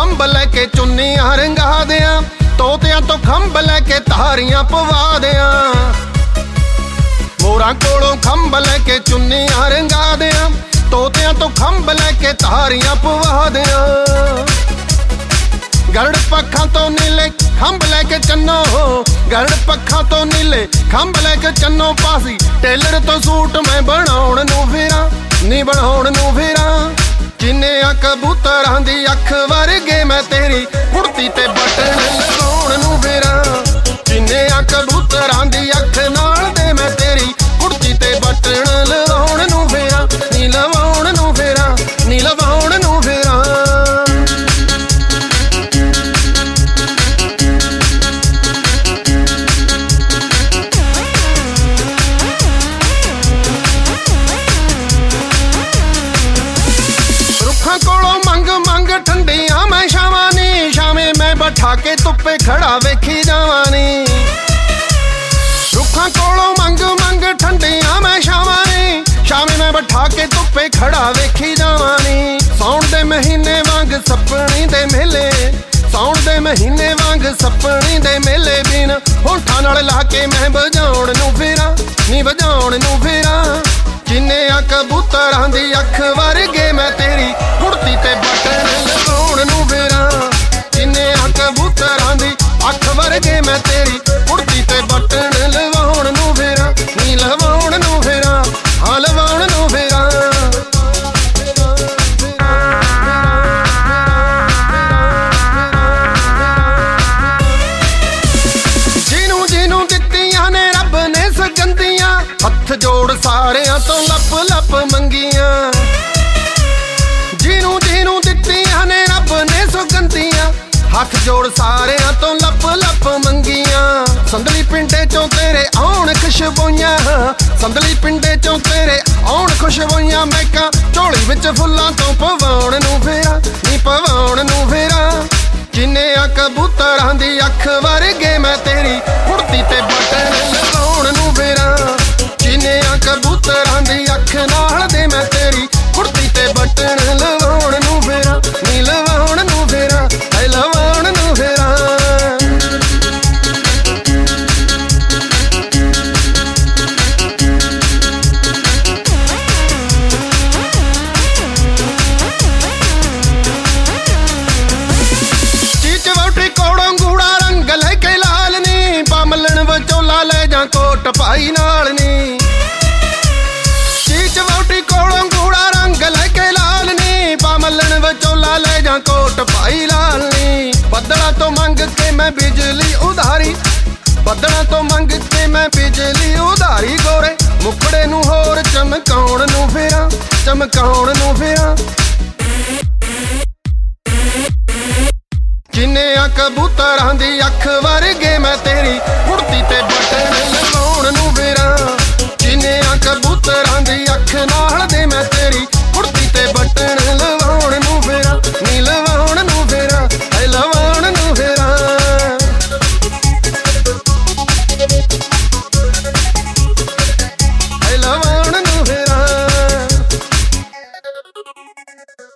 ਖੰਭ ਲੈ ਕੇ ਚੁੰਨੀਆਂ ਰੰਗਾ ਦਿਆਂ, ਤੋਤਿਆਂ ਤੋਂ ਖੰਭ ਲੈ ਕੇ ਧਾਰੀਆਂ ਪਵਾ ਦਿਆਂ। ਮੋਰਾਂ ਕੋਲੋਂ ਖੰਭ ਲੈ ਕੇ ਚੁੰਨੀਆਂ ਰੰਗਾ ਦਿਆਂ, ਤੋਤਿਆਂ ਤੋਂ ਖੰਭ ਲੈ ਕੇ ਧਾਰੀਆਂ ਪਵਾ ਦਿਆਂ। ਗਰੜ ਪੱਖਾਂ ਤੋਂ ਨੀਲੇ ਖੰਭ ਲੈ ਕੇ ਚੰਨੋ, ਗਰੜ ਪੱਖਾਂ ਤੋਂ ਨੀਲੇ ਖੰਭ ਲੈ ਕੇ ਚੰਨੋ ਪਾਸੀ। ਟੇਲਰ ਤੋਂ ਸੂਟ ਮੈਂ ਬਣਾਉਣ ਨੂੰ ਫਿਰਾਂ, ਨੀ ਬਣਾਉਣ ਨੂੰ ਫਿਰਾਂ। ਚਿੰਨਿਆਂ ਕਬੂਤਰਾਂ ਦੀ ਅੱਖ ਵਰਗੇ ਮੈਂ ਤੇਰੀ ਕੁੜਤੀ ਤੇ ਬਟਨ ਲਗਾਉਣ ਨੂੰ ਫਿਰਾਂ। ਚਿੰਨਿਆਂ ਕਬੂਤਰਾਂ ਦੀ ਅੱਖ ਨਾਲ ਦੇ ਮੈਂ ਤੇਰੀ ਕੁੜਤੀ ਤੇ ਬਟਨ ਲਗਾਉਣ ਨੂੰ ਫਿਰਾਂ, ਨੀ ਲਵਾਉਣ ਨੂੰ ਫਿਰਾਂ, ਨੀ ਲਵਾਉਣ ਨੂੰ ਫਿਰਾਂ। ਕੋਲੋਂ ਮੰਗ ਮੰਗ ਠੰਡੀਆਂ ਮੈਂ ਛਾਵਾਂ ਨੀ, ਛਾਵੇਂ ਮੈਂ ਬਿਠਾ ਕੇ ਧੁੱਪੇ ਖੜਾ ਵੇਖੀ ਜਾਵਾਂ ਨੀ। ਰੁੱਖਾਂ ਕੋਲੋਂ ਮੰਗ ਮੰਗ ਠੰਡੀਆਂ ਮੈਂ ਛਾਵਾਂ ਨੀ, ਛਾਵੇਂ ਮੈਂ ਬਿਠਾ ਕੇ ਧੁੱਪੇ ਖੜਾ ਵੇਖੀ ਜਾਵਾਂ ਨੀ। ਸਾਉਣ ਦੇ ਮਹੀਨੇ ਵਾਂਗ ਸੱਪਣੀ ਦੇ ਮੇਲੇ, ਸਾਉਣ ਦੇ ਮਹੀਨੇ ਵਾਂਗ ਸੱਪਣੀ ਦੇ ਮੇਲੇ ਬਿਨ ਹੋਠਾਂ ਨਾਲ ਲਾ ਕੇ ਮੈਂ ਵਜਾਉਣ ਨੂੰ ਫਿਰਾਂ, ਨੀ ਵਜਾਉਣ ਨੂੰ ਫਿਰਾਂ। ਚਿੰਨਿਆਂ ਕਬੂਤਰਾਂ ਦੀ ਅੱਖ ਵਰਗੇ ਮੈਂ ਤੇਰੀ ਕੁੜਤੀ ਤੇ ਬਟਨ ਲਗਾਉਣ ਨੂੰ ਫਿਰਾਂ। ਚਿੰਨਿਆਂ ਕਬੂਤਰਾਂ ਦੀ ਅੱਖ ਵਰਗੇ ਮੈਂ ਤੇਰੀ ਕੁੜਤੀ ਤੇ ਬਟਨ ਲਗਾਉਣ ਨੂੰ ਫਿਰਾਂ, ਨੀ ਲਵਾਉਣ ਨੂੰ ਫਿਰਾਂ, ਹਾਂ ਲਵਾਉਣ ਨੂੰ ਫਿਰਾਂ। ਜਿਹਨੂੰ ਜਿਹਨੂੰ ਦਿੱਤੀਆਂ ਨੇ ਰੱਬ ਨੇ ਸਗੰਦੀਆਂ, ਹੱਥ ਜੋੜ ਸਾਰਿਆਂ ਤੋਂ ਲੱਪ ਲੱਪ ਮੰਗੀਆਂ। ਜਿਹਨੂੰ ਜਿਹਨੂੰ ਦਿੱਤੀਆਂ ਨੇ ਰੱਬ ਨੇ ਸੁਗੰਧੀਆਂ, ਹੱਥ ਜੋੜ ਸਾਰਿਆਂ ਤੋਂ ਲੱਪ ਲੱਪ ਮੰਗੀਆਂ। ਸੰਦਲੀ ਪਿੰਡੇ ਚੋਂ ਤੇਰੇ ਆਉਣ ਖੁਸ਼ਬੂਆਂ, ਸੰਦਲੀ ਪਿੰਡੇ ਚੋਂ ਤੇਰੇ ਆਉਣ ਖੁਸ਼ਬੂਆਂ। ਮੈਕਾਂ ਝੋਲੀ ਵਿੱਚ ਫੁੱਲਾਂ ਤੋਂ ਪਵਾਉਣ ਨੂੰ ਫਿਰਾਂ, ਨੀ ਪਵਾਉਣ ਨੂੰ ਫਿਰਾਂ। ਚਿੰਨਿਆਂ ਕਬੂਤਰਾਂ ਦੀ ਅੱਖ ਵਰਗੇ ਮੈਂ ਤੇਰੀ ਕੁੜਤੀ ਤੇ ਬਟਨ ਲਗਾਉਣ ਨੂੰ ਫਿਰਾਂ। ਚਿੰਨਿਆਂ ਕਬੂਤਰਾਂ ਦੀ ਅੱਖ ਨਾਲ ਦੇ ਮੈਂ ਤੇਰੀ ਕੁੜਤੀ ਤੇ ਬਟਨ ਲਵਾਉਣ ਨੂੰ ਫਿਰਾਂ, ਨੀ ਲਵਾਉਣ ਨੂੰ ਫਿਰਾਂ, ਐ ਲਵਾਉਣ ਨੂੰ ਫਿਰਾਂ। ਚੀਚ ਵਹੁਟੀ ਕੋਲੋਂ ਗੂੜਾ ਰੰਗ ਲੈ ਕੇ ਲਾਲ ਨੀ, ਪਾਮਲਣ ਵਿਚੋਲਾ ਲੈ ਜਾ ਕੋਟ ਪਾਈ ਨਾਲ ਨੀ। ਚੀਚ ਵਹੁਟੀ ਕੋਲੋਂ ਗੂੜਾ ਰੰਗ ਲੈ ਕੇ ਲਾਲ ਨੀ, ਪਾਮਲਣ ਵਿਚੋਲਾ ਲੈ ਜਾ ਕੋਟ ਪਾਈ ਲਾਲ ਨੀ। ਬੱਦਲਾਂ ਤੋਂ ਮੰਗ ਕੇ ਮੈਂ ਬਿਜਲੀ ਉਧਾਰੀ, ਬੱਦਲਾਂ ਤੋਂ ਮੰਗ ਕੇ ਮੈਂ ਬਿਜਲੀ ਉਧਾਰੀ। ਗੋਰੇ ਮੁਖੜੇ ਨੂੰ ਹੋਰ ਚਮਕਾਉਣ ਨੂੰ ਫਿਰਾਂ, ਚਮਕਾਉਣ ਨੂੰ ਫਿਰਾਂ। ਚਿੰਨਿਆਂ ਕਬੂਤਰਾਂ ਦੀ ਅੱਖ ਵਰਗੇ ਮੈਂ ਤੇਰੀ ਕੁੜਤੀ ਤੇ